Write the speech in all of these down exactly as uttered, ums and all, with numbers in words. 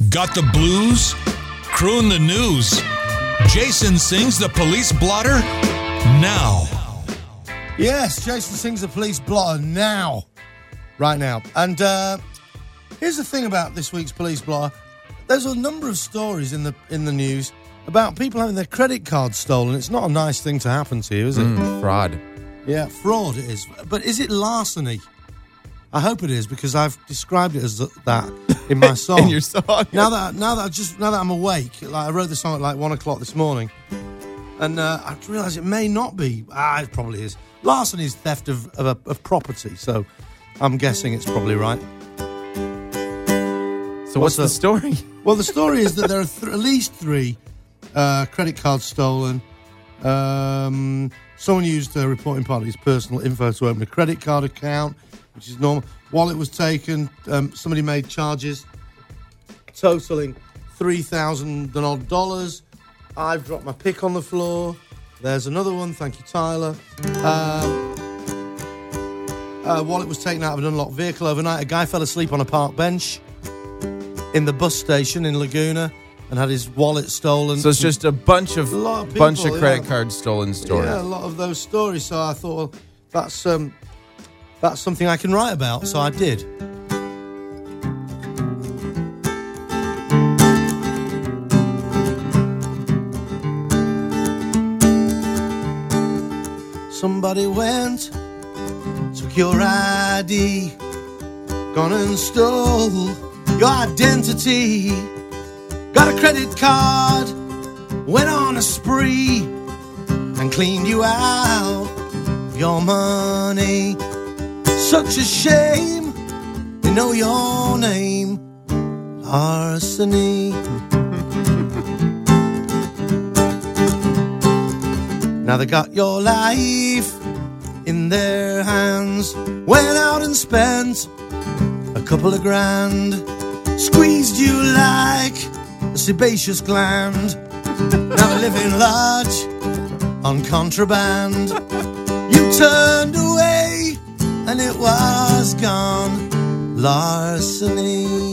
Got the blues? Croon the news. Jason sings the police blotter now. Yes, Jason sings the police blotter now. Right now. And uh, here's the thing about this week's police blotter. There's a number of stories in the in the news about people having their credit cards stolen. It's not a nice thing to happen to you, is it? Mm, fraud. Yeah, fraud it is. But is it larceny? I hope it is, because I've described it as that in my song. In your song. Now that now that I just now that I'm awake, like I wrote the song at like one o'clock this morning, and uh, I realised it may not be. Ah, it probably is. Larceny is theft of of, a, of property, so I'm guessing it's probably right. So what's, what's the, the story? Well, the story is that there are th- at least three uh, credit cards stolen. Um, someone used a reporting part of his personal info to open a credit card account, which is normal. Wallet was taken. Um, somebody made charges totaling three thousand and odd dollars. I've dropped my pick on the floor. There's another one. Thank you, Tyler. Um, uh, wallet was taken out of an unlocked vehicle overnight. A guy fell asleep on a park bench in the bus station in Laguna and had his wallet stolen. So it's just a bunch of, a lot of people, bunch of credit yeah. cards stolen stories. Yeah, a lot of those stories. So I thought, well, that's um, that's something I can write about. So I did. Somebody went, took your I D, gone and stole your identity. Got a credit card, went on a spree, and cleaned you out of your money. Such a shame, they know your name, larceny. Now they got your life in their hands, went out and spent a couple of grand, squeezed you like a sebaceous gland. Now they're living large on contraband. You turned away and it was gone, larceny.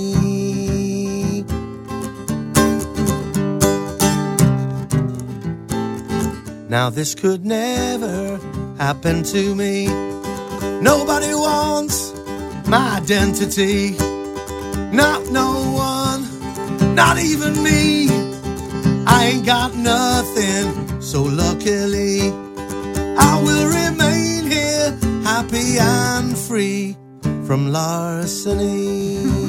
Now this could never happen to me. Nobody wants my identity. Not no one, not even me. I ain't got nothing, so luckily I will remain here, happy and free from larceny.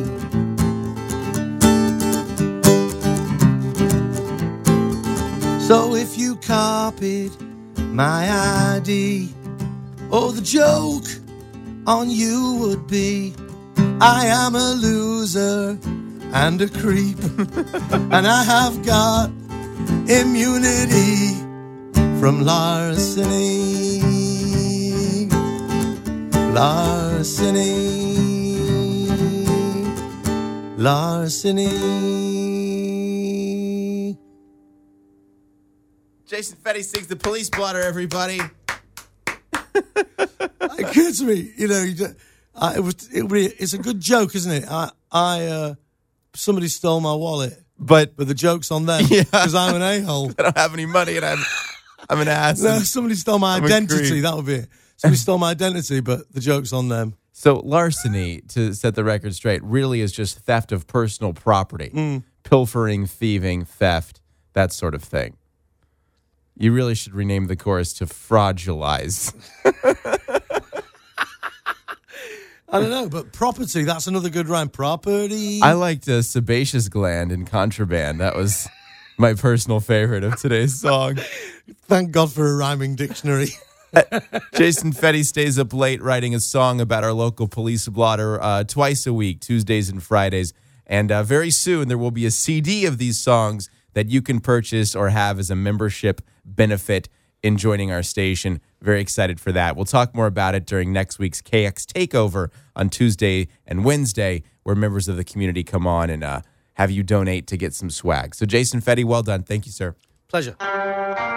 So if you copied my I D, oh, the joke on you would be, I am a loser and a creep, and I have got immunity from larceny. Larceny. Larceny. Jason Fetty sings the police blotter, everybody. It gets me, you know. You do, uh, it was. It, it's a good joke, isn't it? I, I, uh, somebody stole my wallet, but but the joke's on them because yeah. I'm an a-hole. I don't have any money, and I'm, I'm an ass. No, somebody stole my I'm identity. That would be it. Somebody stole my identity, but the joke's on them. So larceny, to set the record straight, really is just theft of personal property, mm. pilfering, thieving, theft, that sort of thing. You really should rename the chorus to Fraudulize. I don't know, but property, that's another good rhyme. Property. I liked uh, Sebaceous Gland in Contraband. That was my personal favorite of today's song. Thank God for a rhyming dictionary. Jason Fetty stays up late writing a song about our local police blotter uh, twice a week, Tuesdays and Fridays. And uh, very soon there will be a C D of these songs that you can purchase or have as a membership benefit in joining our station. Very excited for that. We'll talk more about it during next week's K X Takeover on Tuesday and Wednesday, where members of the community come on and uh, have you donate to get some swag. So Jason Fetty, well done. Thank you, sir. Pleasure.